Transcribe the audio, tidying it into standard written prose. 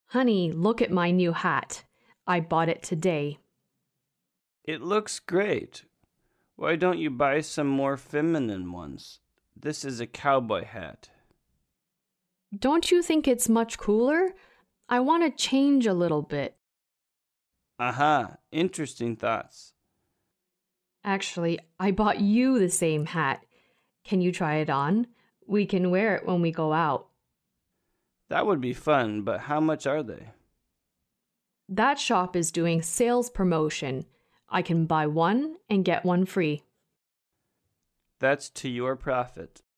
Honey, look at my new hat. I bought it today. It looks great. Why don't you buy some more feminine ones? This is a cowboy hat. Don't you think it's much cooler? I want to change a little bit. Aha, interesting thoughts. Actually, I bought you the same hat. Can you try it on? We can wear it when we go out. That would be fun, but how much are they? That shop is doing sales promotion. I can buy one and get one free. That's to your profit.